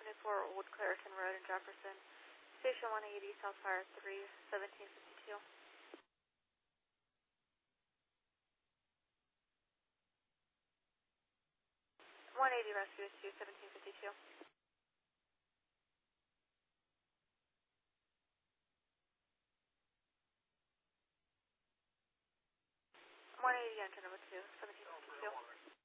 74 Old Clareton Road in Jefferson. Station 180, Southfire 3, 1752. 180 Rescue 2, 1752. 180 Engine number 2, 1752.